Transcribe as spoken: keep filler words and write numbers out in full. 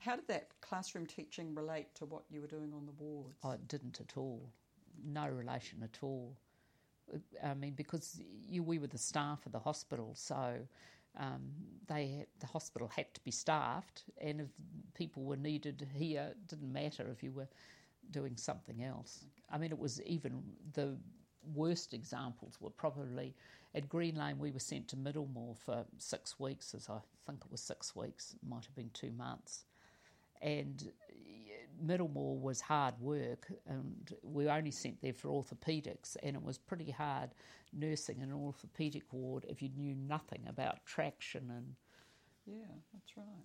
How did that classroom teaching relate to what you were doing on the wards? Oh, it didn't at all. No relation at all. I mean, because you, we were the staff of the hospital, so um, they the hospital had to be staffed, and if people were needed here, it didn't matter if you were doing something else. Okay. I mean, it was even the worst examples were probably at Green Lane. We were sent to Middlemore for six weeks, as I think it was six weeks, it might have been two months. And Middlemore was hard work, and we were only sent there for orthopaedics, and it was pretty hard nursing in an orthopaedic ward if you knew nothing about traction and... Yeah, that's right.